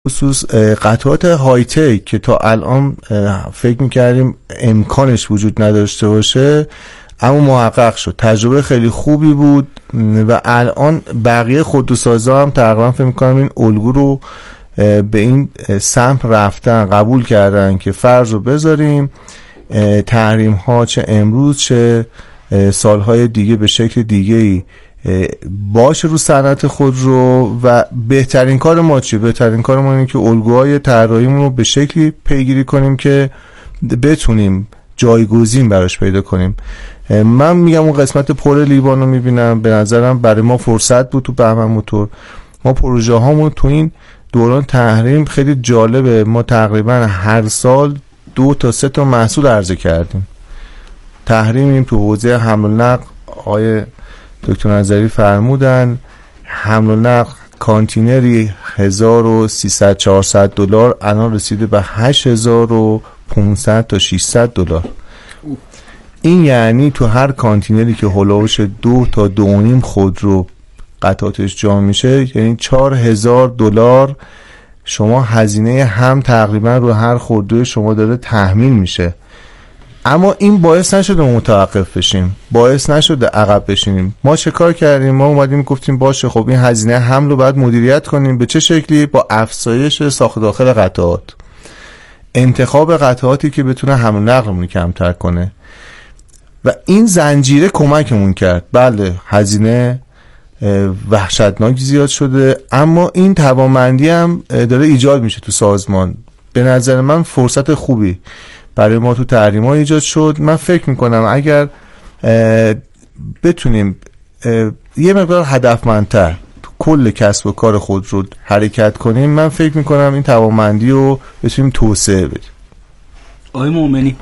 خصوص قطعات های تک که تا الان فکر میکردیم امکانش وجود نداشته باشه اما محقق شد. تجربه خیلی خوبی بود و الان بقیه خودروسازا هم تقریبا فکر میکنم این الگو رو به این سمت رفتن، قبول کردن که فرض رو بذاریم تحریم ها چه امروز چه سالهای دیگه به شکل دیگه‌ای باشه رو صنعت خودرو. و بهترین کار ما چیه؟ بهترین کار ما اینه که الگوهای طراحیمون رو به شکلی پیگیری کنیم که بتونیم جایگزین براش پیدا کنیم. من میگم اون قسمت پر لیوان رو میبینم، به نظرم برای ما فرصت بود تو بهمن موتور. ما پروژه هامون تو این دوران تحریم خیلی جالبه، ما تقریبا هر سال 2 تا 3 تا محصول عرضه کردیم. تحریمیم تو حوزه حمل و نقل، آقای دکتر نظری فرمودن حمل و نقل کانتینری 1300 400 دلار الان رسیده به 8500 تا 600 دلار. این یعنی تو هر کانتینری که هولوش 2 تا 2.5 خودرو قطعاتش جا میشه، یعنی 4000 دلار شما هزینه هم تقریبا رو هر خودروی شما داره تحمیل میشه. اما این باعث نشده متوقف بشیم، باعث نشده عقب بشینیم. ما چه کار کردیم؟ ما اومدیم گفتیم باشه خب این هزینه حمل رو باید مدیریت کنیم. به چه شکلی؟ با افزایش ساخت داخل قطعات، انتخاب قطعاتی که بتونه حمل و نقلمون کمتر کنه و این زنجیره کمکمون کرد. بله هزینه وحشتناک زیاد شده اما این توانمندی هم داره ایجاد میشه تو سازمان. به نظر من فرصت خوبی برای ما تو تحریم‌ها ایجاد شد. من فکر میکنم اگر بتونیم یه مقدار هدفمندتر تو کل کسب و کار خود رو حرکت کنیم، من فکر میکنم این توانمندی رو بتونیم توسعه بدیم. آقای مومنی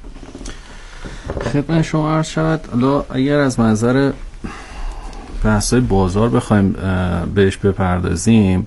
خدمت شما عرض شود. حالا اگر از منظر بحث‌های بازار بخوایم بهش بپردازیم،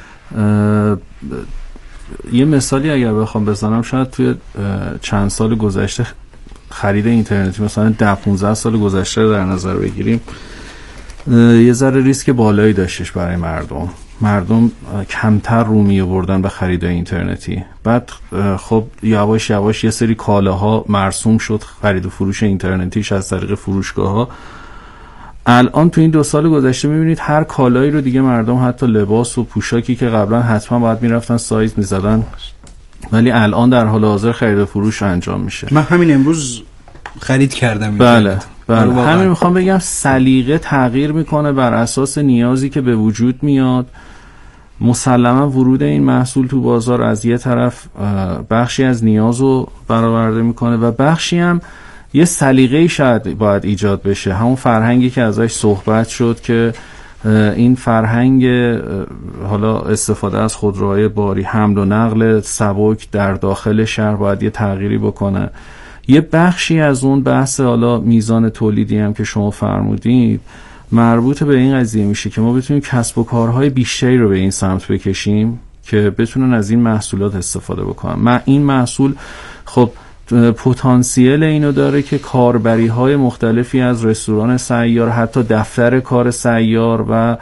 یه مثالی اگر بخوام بزنم، شاید توی چند سال گذشته خرید اینترنتی مثلا 10-15 سال گذشته رو در نظر بگیریم، یه ذره ریسک بالایی داشتش برای مردم کمتر رو می آوردن به خرید اینترنتی. بعد خب یواش یواش یه سری کالاها مرسوم شد خرید و فروش اینترنتیش از طریق فروشگاه‌ها. الان تو این 2 سال گذشته میبینید هر کالایی رو دیگه مردم، حتی لباس و پوشاکی که قبلا حتما باید میرفتن سایز میزدن، ولی الان در حال حاضر خرید و فروش انجام میشه. من همین امروز خرید کردم. بله همین میخوام بگم سلیقه تغییر میکنه بر اساس نیازی که به وجود میاد. مسلما ورود این محصول تو بازار از یه طرف بخشی از نیازو برآورده میکنه و بخشی هم یه سلیقه‌ای شاید باید ایجاد بشه. همون فرهنگی که ازش صحبت شد که این فرهنگ حالا استفاده از خودروهای باری، حمل و نقل سبک در داخل شهر باید یه تغییری بکنه. یه بخشی از اون بحث حالا میزان تولیدی هم که شما فرمودید مربوط به این قضیه میشه که ما بتونیم کسب و کارهای بیشتری رو به این سمت بکشیم که بتونن از این محصولات استفاده بکنن. این محصول خب پتانسیل اینو داره که کاربری های مختلفی از رستوران سیار، حتی دفتر کار سیار و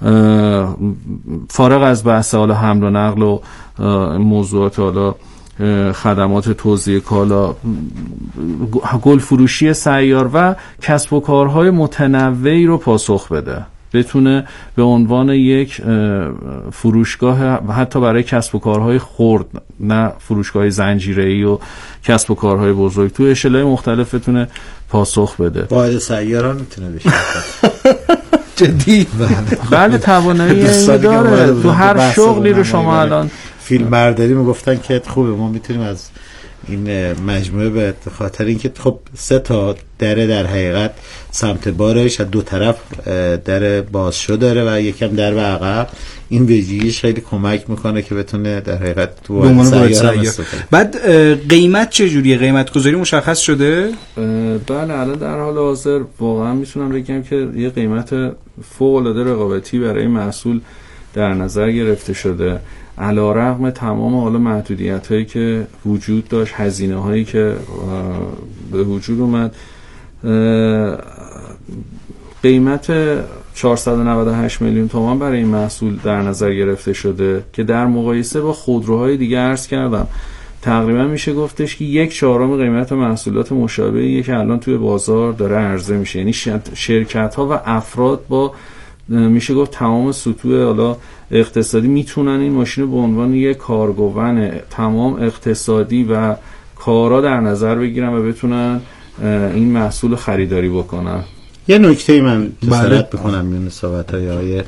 فارغ از بحث حالا حمل و نقل و موضوعات حالا خدمات توزیع کالا، گل فروشی سیار و کسب و کارهای متنوعی رو پاسخ بده، بتونه به عنوان یک فروشگاه حتی برای کسب و کارهای خرد، نه فروشگاه زنجیره‌ای و کسب و کارهای بزرگ، تو اشلای مختلف بتونه پاسخ بده. واحد سیار هم میتونه بشه جدی. بله توانایی اینو داره. تو هر شغلی رو شما الان فیلم برداری میگفتن که خوبه ما میتونیم از این مجموعه به خاطر اینکه خب 3 تا دره در حقیقت سمت بارش از 2 طرف در بازشو داره و یکم در به عقب، این ویژگیش خیلی کمک میکنه که بتونه در حقیقت تو سیاره. بعد قیمت چجوریه؟ قیمت گذاری مشخص شده؟ بله الان در حال حاضر واقعا میتونم بگم که یه قیمت فوق العاده رقابتی برای محصول در نظر گرفته شده، علی‌رغم تمام حالا محدودیت‌هایی که وجود داشت، هزینه‌هایی که به وجود اومد. قیمت 498 میلیون تومان برای این محصول در نظر گرفته شده که در مقایسه با خودروهای دیگه عرض کردم تقریبا میشه گفتش که 1/4 قیمت محصولات مشابهی که الان توی بازار داره عرضه میشه. یعنی شرکت ها و افراد با میشه گفت تمام سطوح حالا اقتصادی میتونن این ماشین رو به عنوان یک کارگوون تمام اقتصادی و کارا در نظر بگیرن و بتونن این محصول خریداری بکنن. یه نکته من جسارت بکنم میون صحبت‌های آیه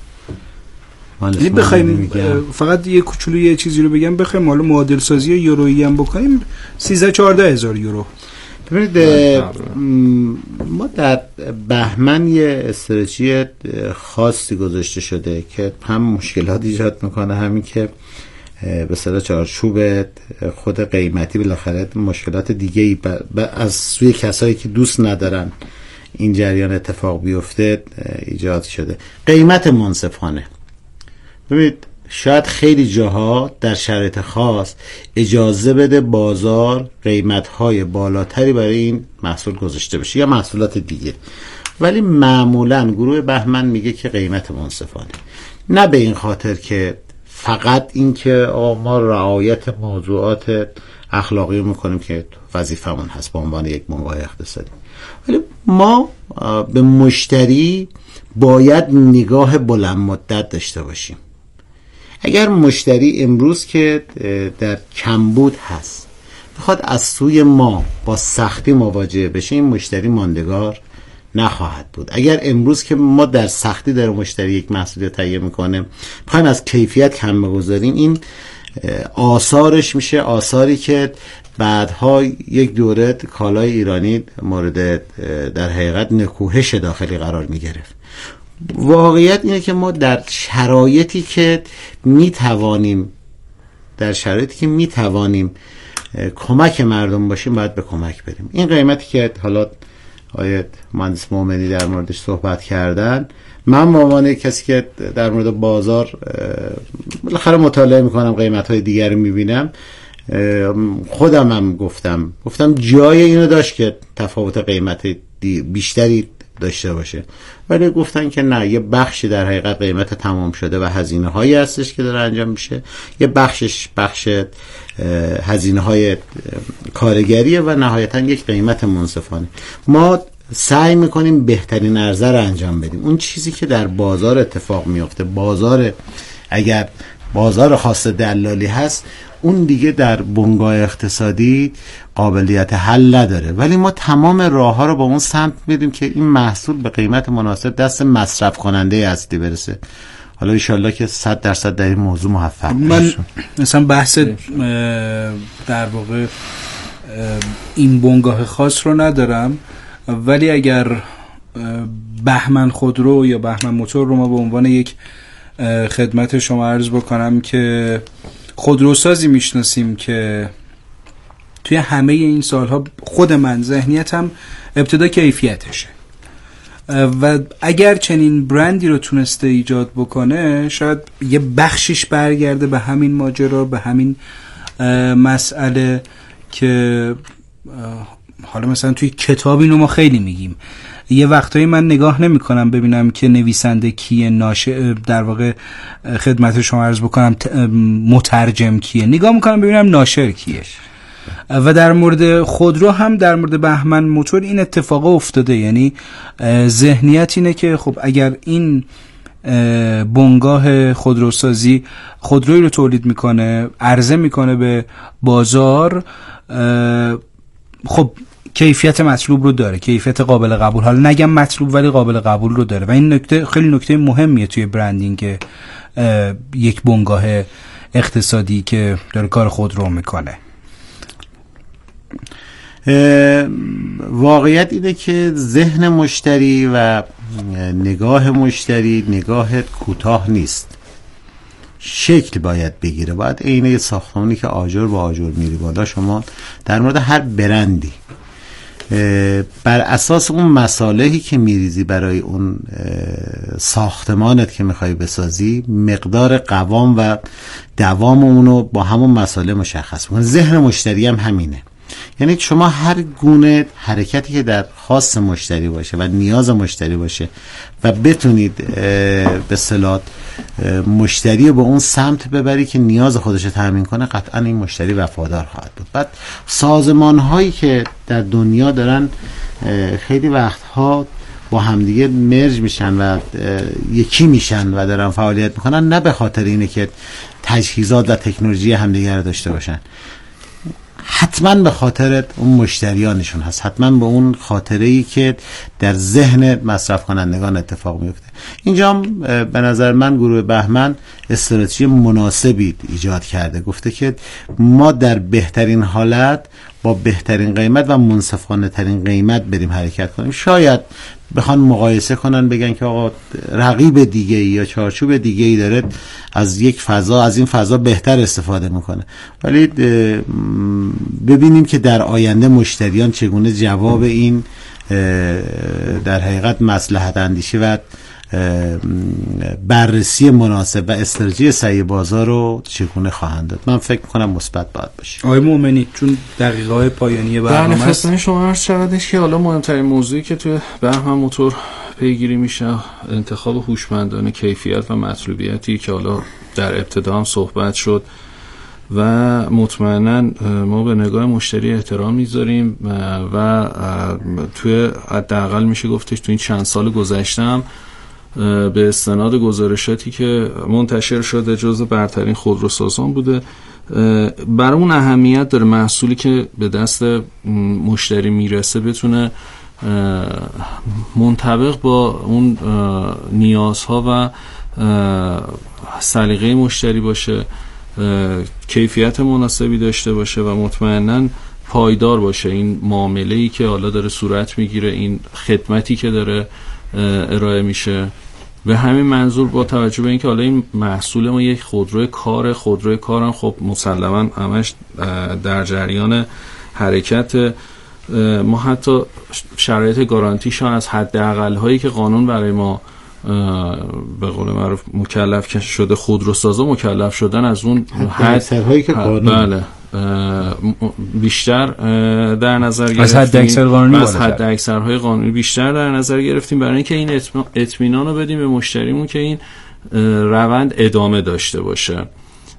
یعنی بخوایم فقط یه کوچولو یه چیزی رو بگم، بخوایم حالا معادل سازی یورویی هم بکنیم 13-14 هزار یورو. ببینید ما در بهمن یه استراتژی خاصی گذاشته شده که هم مشکلات ایجاد میکنه، همین که به اصطلاح چارچوب خود قیمتی بالاخره مشکلات دیگه‌ای از سوی کسایی که دوست ندارن این جریان اتفاق بیفته ایجاد شده. قیمت منصفانه. ببینید شاید خیلی جاها در شرایط خاص اجازه بده بازار قیمت‌های بالاتری برای این محصول گذاشته بشه یا محصولات دیگه، ولی معمولاً گروه بهمن میگه که قیمت منصفانه، نه به این خاطر که فقط این که ما رعایت موضوعات اخلاقی رو میکنیم که وظیفمون هست به عنوان یک بنگاه اقتصادی، ولی ما به مشتری باید نگاه بلند مدت داشته باشیم. اگر مشتری امروز که در کمبود هست بخواد از سوی ما با سختی مواجه بشه، این مشتری ماندگار نخواهد بود. اگر امروز که ما در سختی در مشتری یک محصول تهیه میکنه بخوایم از کیفیت کم بگذاریم، این آثارش میشه آثاری که بعدها یک دوره کالای ایرانی مورد در حقیقت نکوهش داخلی قرار میگرفت. واقعیت اینه که ما در شرایطی که میتوانیم کمک مردم باشیم باید به کمک بریم. این قیمتی که حالا آیه مهندس مومنی در موردش صحبت کردن، من به عنوان کسی که در مورد بازار بالاخره مطالعه میکنم، قیمت‌های دیگر رو میبینم، خودم هم گفتم جای اینو داشت که تفاوت قیمت بیشتری داشته باشه، ولی گفتن که نه، یه بخشی در حقیقت قیمت تمام شده و هزینه هایی هستش که داره انجام میشه، یه بخش هزینه های کارگریه و نهایتا یک قیمت منصفانه. ما سعی میکنیم بهترین عرضه رو انجام بدیم. اون چیزی که در بازار اتفاق میفته، اگر بازار خاص دلالی هست، اون دیگه در بنگاه اقتصادی قابلیت حل نداره، ولی ما تمام راه ها رو با اون سمت میدیم که این محصول به قیمت مناسب دست مصرف کننده اصلی برسه. حالا انشالله که 100% در این موضوع موفق بشیم. من مثلا بحث در واقع این بنگاه خاص رو ندارم، ولی اگر بهمن خودرو یا بهمن موتور رو ما به عنوان یک خدمت شما عرض بکنم که خودروسازی میشناسیم که توی همه این سالها خود من ذهنیتم ابتدا کیفیتشه و اگر چنین برندی رو تونسته ایجاد بکنه، شاید یه بخشش برگرده به همین ماجرا، به همین مسئله که حالا مثلا توی کتاب اینو ما خیلی میگیم. یه وقتایی من نگاه نمی کنم ببینم که نویسنده کیه، در واقع خدمت شما عرض بکنم مترجم کیه، نگاه میکنم ببینم ناشر کیه. و در مورد خودرو هم، در مورد بهمن موتور این اتفاق افتاده. یعنی ذهنیت اینه که خب اگر این بنگاه خودروسازی خودرویی رو تولید میکنه، عرضه میکنه به بازار، خب کیفیت مطلوب رو داره، کیفیت قابل قبول، حالا نگم مطلوب ولی قابل قبول رو داره و این نکته خیلی نکته مهمیه توی برندینگ یک بنگاه اقتصادی که داره کار خود رو میکنه. واقعیت اینه که ذهن مشتری و نگاه مشتری نگاه کوتاه نیست، شکل باید بگیره. باید عین ساختمانی که آجر با آجر میری بالا، شما در مورد هر برندی بر اساس اون مصالحی که میریزی برای اون ساختمانت که میخوای بسازی، مقدار قوام و دوام اونو با همون مصالح مشخص میکنه. ذهن مشتری هم همینه. یعنی شما هر گونه حرکتی که در خواست مشتری باشه و نیاز مشتری باشه و بتونید به اصطلاح مشتری رو به اون سمت ببری که نیاز خودش رو تامین کنه، قطعا این مشتری وفادار خواهد بود. بعد سازمان هایی که در دنیا دارن خیلی وقتها با همدیگه مرج میشن و یکی میشن و دارن فعالیت میکنن، نه به خاطر اینه که تجهیزات و تکنولوژی همدیگه رو داشته باشن، حتما به خاطر اون مشتریانشون هست، حتما به اون خاطره‌ای که در ذهن مصرف کنندگان اتفاق میفته. اینجا به نظر من گروه بهمن استراتژی مناسبی ایجاد کرده، گفته که ما در بهترین حالت با بهترین قیمت و منصفانه ترین قیمت بریم حرکت کنیم. شاید بخوان مقایسه کنن بگن که آقا رقیب دیگه یا چارچوب دیگه ای داره از یک فضا، از این فضا بهتر استفاده میکنه، ولی ببینیم که در آینده مشتریان چگونه جواب این در حقیقت مصلحت اندیشی و بررسی مناسب و استراتژی سعی بازار رو چگونه خواهند داد. من فکر میکنم مثبت باید باشه. آقای مومنی، چون دقیقه‌های پایانی برنامه است، خدمت شما عرض شودش که حالا مهمترین موضوعی که توی بهمن موتور پیگیری میشه انتخاب هوشمندانه کیفیت و مطلوبیتی که حالا در ابتدا هم صحبت شد و مطمئنا ما به نگاه مشتری احترام میذاریم و توی حداقل میشه گفتش تو این چند سال گذشته هم به استناد گزارشاتی که منتشر شده جزو برترین خودروسازان بوده. برامون اهمیت داره محصولی که به دست مشتری میرسه بتونه منطبق با اون نیازها و سلیقه مشتری باشه، کیفیت مناسبی داشته باشه و مطمئناً پایدار باشه. این معامله‌ای که حالا داره صورت میگیره، این خدمتی که داره ارائه میشه، به همین منظور با توجه به اینکه حالا این محصول ما یک خودروی کارم خب مسلماً همش در جریان حرکت، ما حتی شرایط گارانتیش از حداقل هایی که قانون برای ما به قول معروف مکلف شده خودروسازا مکلف شدن از اون حداکثرهایی که قانون بله بیشتر در نظر گرفتیم، از حد اکثرهای قانونی بیشتر در نظر گرفتیم برای اینکه این اطمینان رو بدیم به مشتریمون که این روند ادامه داشته باشه.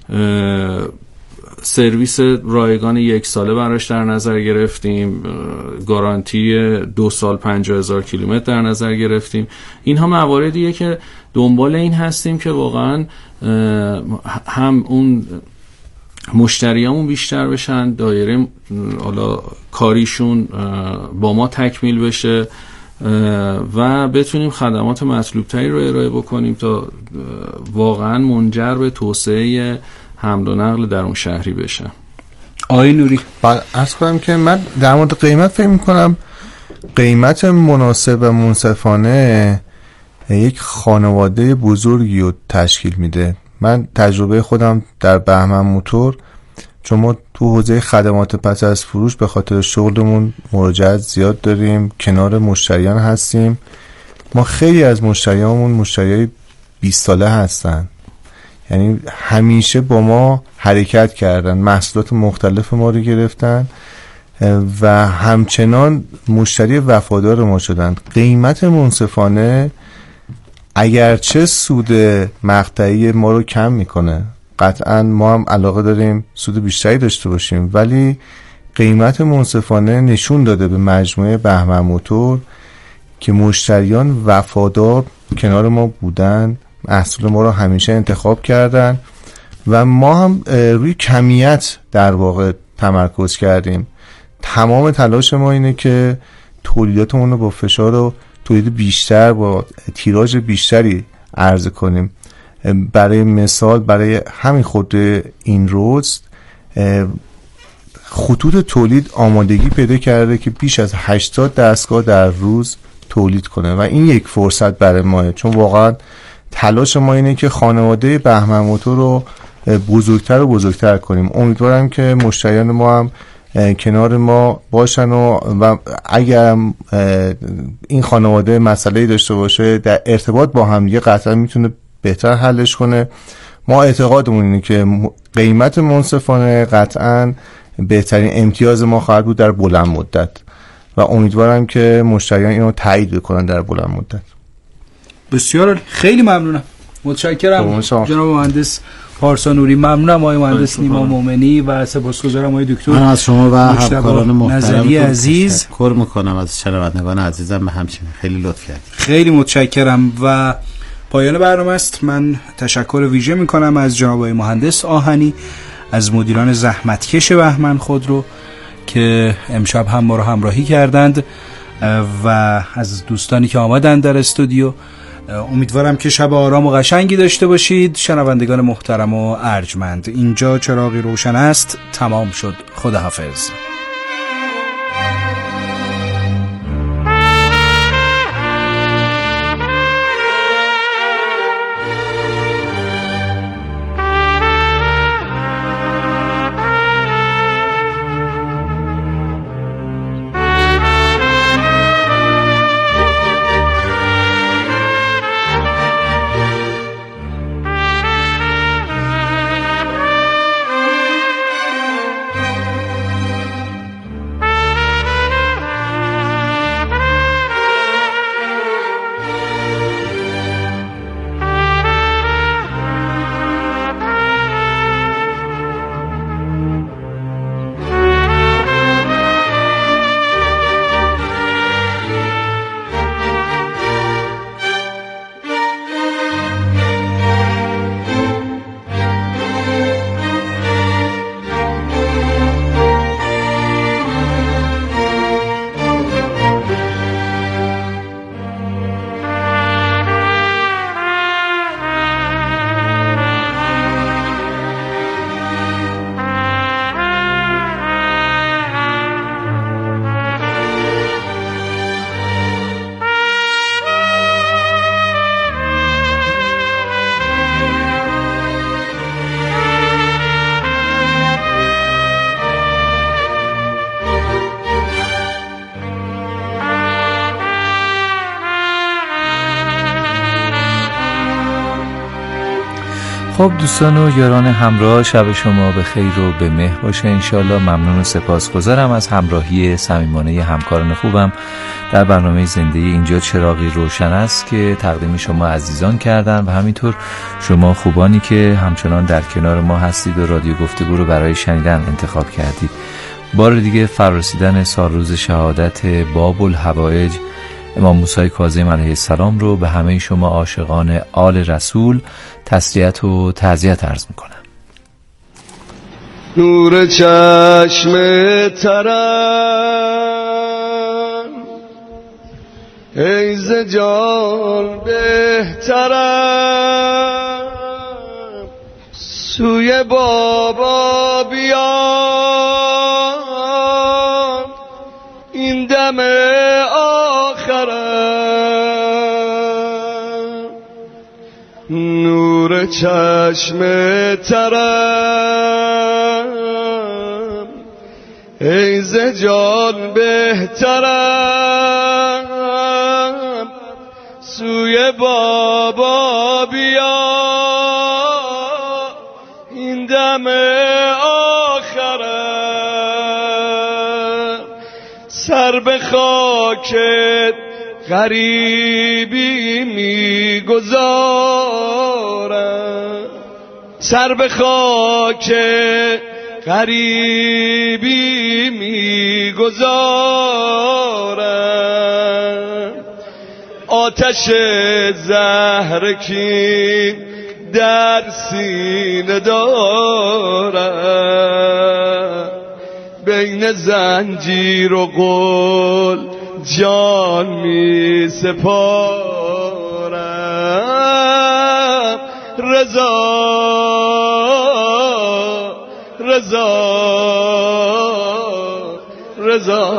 سرویس رایگان 1 ساله براش در نظر گرفتیم، گارانتی 2 سال 50,000 کیلومتر در نظر گرفتیم. اینها مواردیه که دنبال این هستیم که واقعا هم اون مشتریامون بیشتر بشن، دایره حالا کاریشون با ما تکمیل بشه و بتونیم خدمات مطلوب تری رو ارائه بکنیم تا واقعا منجر به توسعه حمل و نقل در اون شهری بشه. آقای نوری، عرض کنم که من در مورد قیمت فکر میکنم قیمت مناسب و منصفانه یک خانواده بزرگی رو تشکیل میده. من تجربه خودم در بهمن موتور، چون ما تو حوزه خدمات پس از فروش به خاطر شغلمون مراجعت زیاد داریم، کنار مشتریان هستیم، ما خیلی از مشتریامون مشتریای 20 ساله هستن، یعنی همیشه با ما حرکت کردن، محصولات مختلف ما رو گرفتن و همچنان مشتری وفادار ما شدن. قیمت منصفانه اگرچه سود مقطعی ما رو کم میکنه، قطعا ما هم علاقه داریم سود بیشتری داشته باشیم، ولی قیمت منصفانه نشون داده به مجموعه بهمن موتور که مشتریان وفادار کنار ما بودن، محصول ما رو همیشه انتخاب کردن و ما هم روی کمیت در واقع تمرکز کردیم. تمام تلاش ما اینه که تولیداتمون رو با فشار و تولید بیشتر با تیراژ بیشتری عرضه کنیم. برای مثال برای همین خودروی این روز خطوط تولید آمادگی پیدا کرده که بیش از 80 دستگاه در روز تولید کنه و این یک فرصت برای ماه، چون واقعا تلاش ما اینه که خانواده بهمن موتور رو بزرگتر و بزرگتر کنیم. امیدوارم که مشتریان ما هم کنار ما باشن و اگر این خانواده مسئله‌ای داشته باشه در ارتباط با هم دیگه قطعا میتونه بهتر حلش کنه. ما اعتقادمون اینه که قیمت منصفانه قطعا بهترین امتیاز ما خواهد بود در بلند مدت و امیدوارم که مشتریان اینو تایید بکنن در بلند مدت. بسیار خیلی ممنونم، متشکرم جناب مهندس پارسا نوری. ممنونم آقای مهندس نیما مومنی و سپاسگزارم آقای دکتر. من از شما و همکاران محترم عزیز تشکر میکنم، از شنوندگان عزیزم به همچنین خیلی لطف کردید. خیلی متشکرم و پایان برنامه است. من تشکر ویژه میکنم از جناب آقای مهندس آهنی، از مدیران زحمتکش بهمن خودرو که امشب هم ما رو همراهی کردند و از دوستانی که آمدند در استودیو. امیدوارم که شب آرام و قشنگی داشته باشید. شنوندگان محترم و ارجمند، اینجا چراغی روشن است تمام شد. خداحافظ. خب دوستان و یاران همراه، شب شما به خیر و به مهر باشه انشالله. ممنون و سپاسگزارم از همراهی صمیمانه همکاران خوبم در برنامه زنده اینجا چراغی روشن است که تقدیم شما عزیزان کردن و همینطور شما خوبانی که همچنان در کنار ما هستید و رادیو گفتگو رو برای شنیدن انتخاب کردید. بار دیگه فرارسیدن سالروز شهادت باب الحوائج امام موسی کاظم علیه السلام رو به همه شما عاشقان آل رسول تسلیت و تعزیت عرض میکنم. نور چشم ترم ای ز جان بهترم، سوی بابا بیان این دم آخرم. نور چشم ترم ای ز جان بهترم، سوی بابا بیا این دم آخرم. سر به خاکت غریبی میگذارم، سر به خاک غریبی میگذارم. آتش زهر کی در سینه دارم، بین زنجیر و قل جان می سپارم. رضا رضا رضا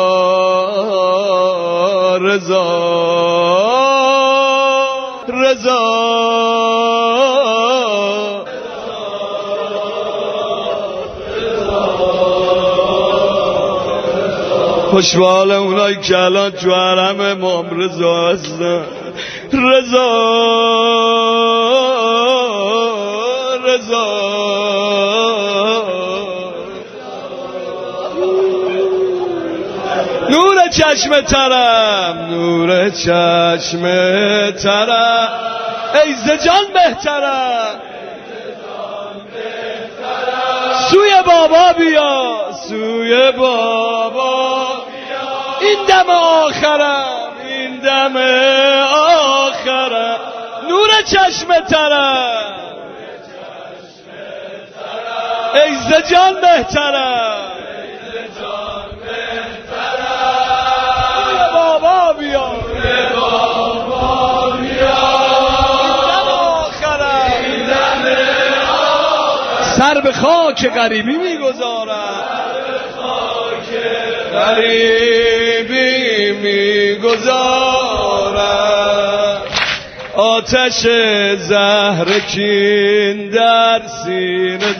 رضا رضا خوشبال اونایی که الان تو حرم امام رضا هستن. رضا رضا چشم ترم نور چشم ترم ای ز جان بهترم سوی بابا بیا سوی بابا این دم آخرم این دم آخرم نور چشم ترم ای ز جان بهترم سوی بابا بیا سر به خاک غریبی میگذارم غریبی میگذارم آتش زهر کین در سینه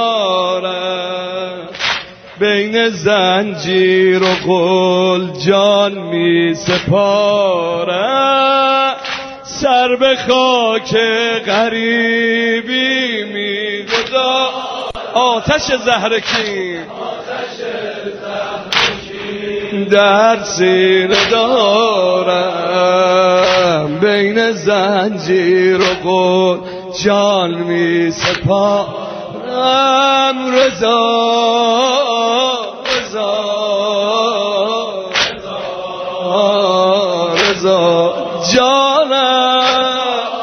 دارم بین زنجیر و قل جان می سپارم سر به خاک غریبی میگذارم آتش زهرکی در سینه دارم بین زنجیر و قل جان می سپارم رضا رضا رضا جانم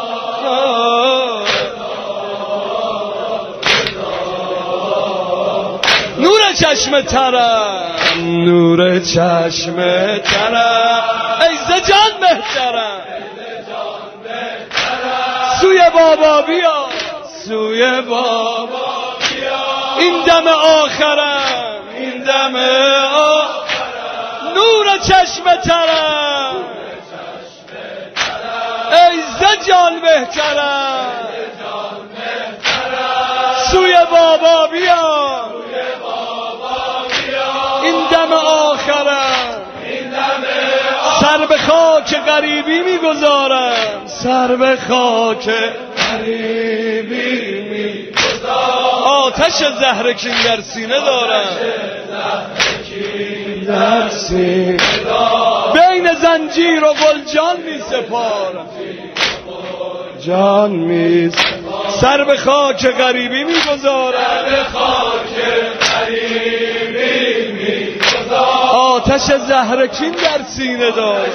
نور چشم ترم نور چشم ترم ای ز جان بهترم سوی بابا بیا سوی بابا بیا این دم آخرم این دم آخرم نور چشم ترم ای ز جان بهترم سوی بابا بیا این دم آخرم سر به خاک غریبی میگذارم سر به خاک غریبی میگذارم آتش زهر کین در سینه دارم در سینه بین زنجیر و گلجان می سپارم جان می سر به خاک غریبی میگذارم آتش زهرکین در سینه داشت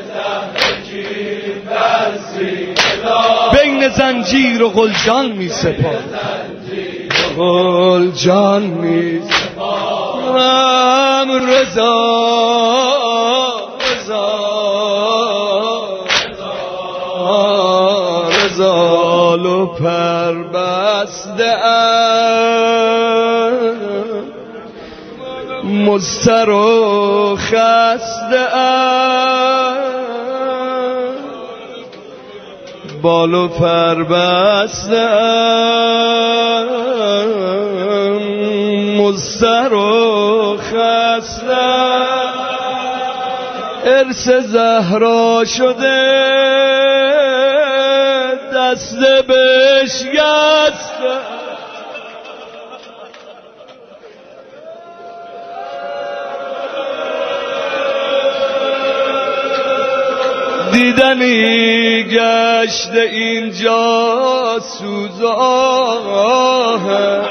بین زنجیر و گلجان می سپار گلجان می سپارم رضا رضا رضا لو پر بسته مضطر و خسته بال و پر بسته مضطر و خسته ارث زهرا شده دست بشکسته دیدنی گشته اینجا سوزاه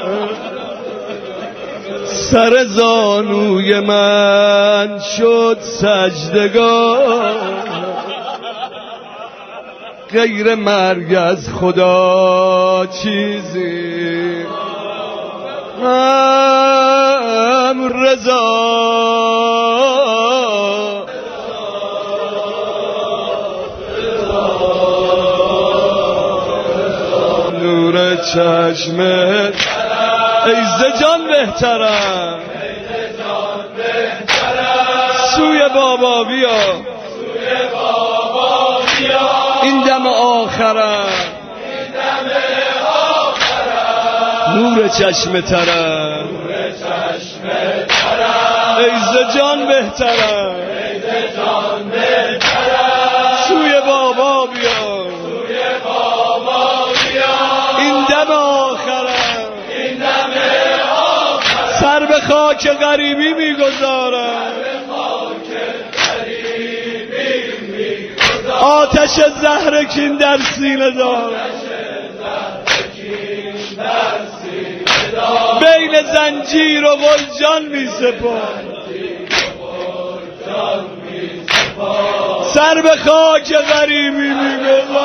سر زانوی من شد سجدگاه غیر مرگ از خدا چیزی هم رضا نور چشمت ای ز جان بهترم سوی بابا بیا این دم آخرم نور چشم ترم ای ز جان بهترم سوی بابا بیا این دم آخرم سر به خاک غریبی میگذارم آتش زهرکین در سینه دار، بین زنجیر و گلجان می سپار، سر به خاک غریبی می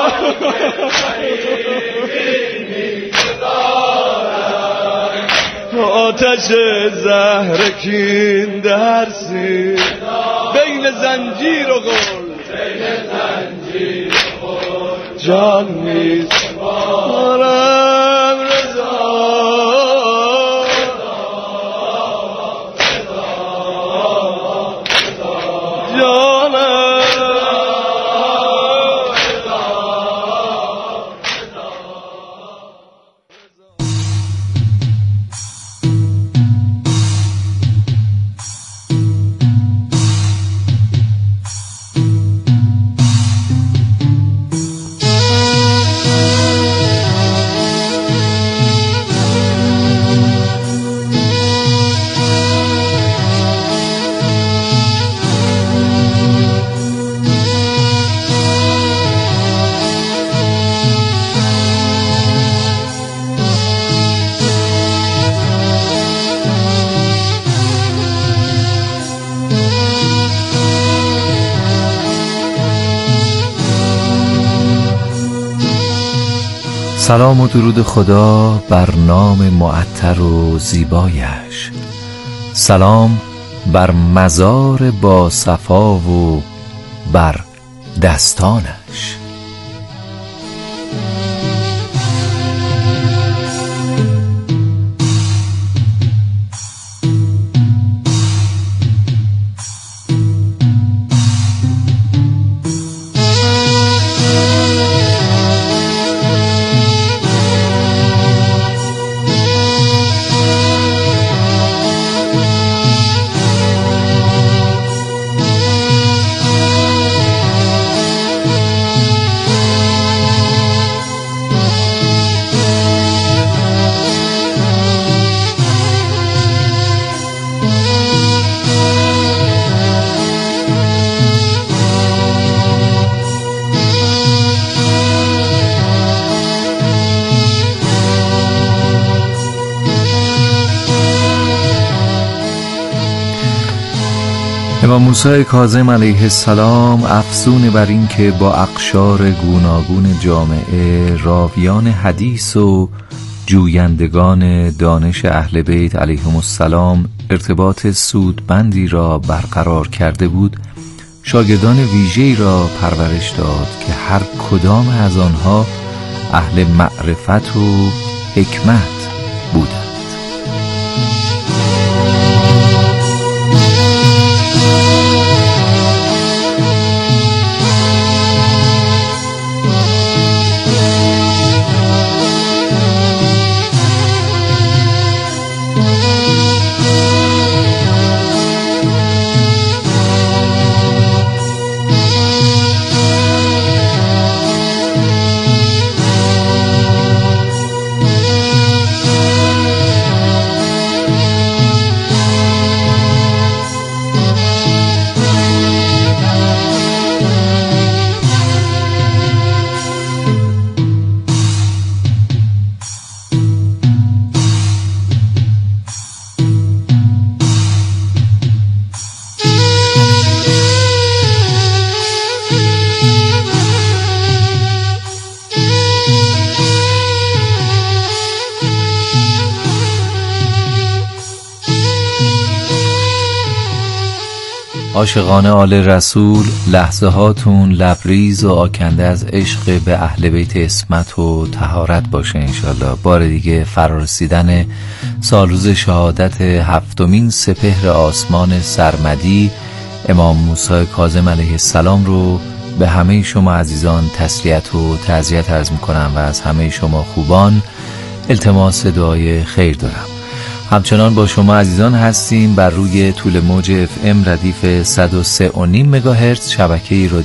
آتش زهرکین در سینه، بین زنجیر و گل جان می سپارم رضا. سلام و درود خدا بر نام معطر و زیبایش، سلام بر مزار با صفا و بر دستانش. امام موسی کاظم علیه السلام افزون بر این که با اقشار گوناگون جامعه، راویان حدیث و جویندگان دانش اهل بیت علیهم السلام ارتباط سودمندی را برقرار کرده بود، شاگردان ویژه‌ای را پرورش داد که هر کدام از آنها اهل معرفت و حکمت بودند. عاشقان آل رسول، لحظه هاتون لبریز و آکنده از عشق به اهل بیت عصمت و طهارت باشه انشالله. بار دیگه فرارسیدن سالروز شهادت هفتمین سپهر آسمان سرمدی امام موسی کاظم علیه السلام رو به همه شما عزیزان تسلیت و تعزیت عرض میکنم و از همه شما خوبان التماس دعای خیر دارم. همچنان با شما عزیزان هستیم بر روی طول موج FM ردیف 103.5 مگاهرتز شبکه